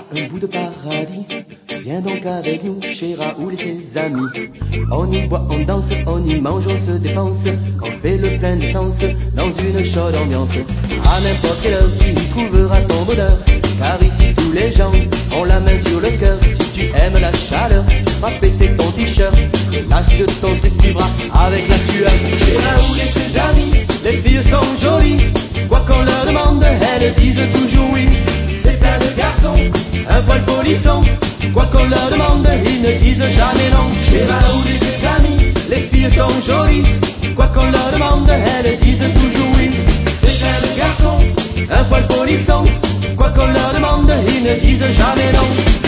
un bout de paradis. Viens donc avec nous chez Raoul et ses amis. On y boit, on danse, on y mange, on se dépense. On fait le plein d'essence dans une chaude ambiance. À n'importe quelle heure tu y trouveras ton bonheur, car ici tous les gens ont la main sur le cœur. Si tu aimes la chaleur, tu feras péter ton t-shirt. Relâche de ton slip, tu vivras avec la sueur. Chez Raoul et ses amis, les filles sont jolies. Quoi qu'on leur demande, elles disent toujours oui. C'est plein de garçons, un poil polisson. Quoi qu'on leur demande, ils ne disent jamais non. Chez Raoul et ses amis, les filles sont jolies. Quoi qu'on leur demande, elles disent toujours oui. C'est plein de garçons, un poil polisson. Quoi qu'on leur demande, ils ne disent jamais non.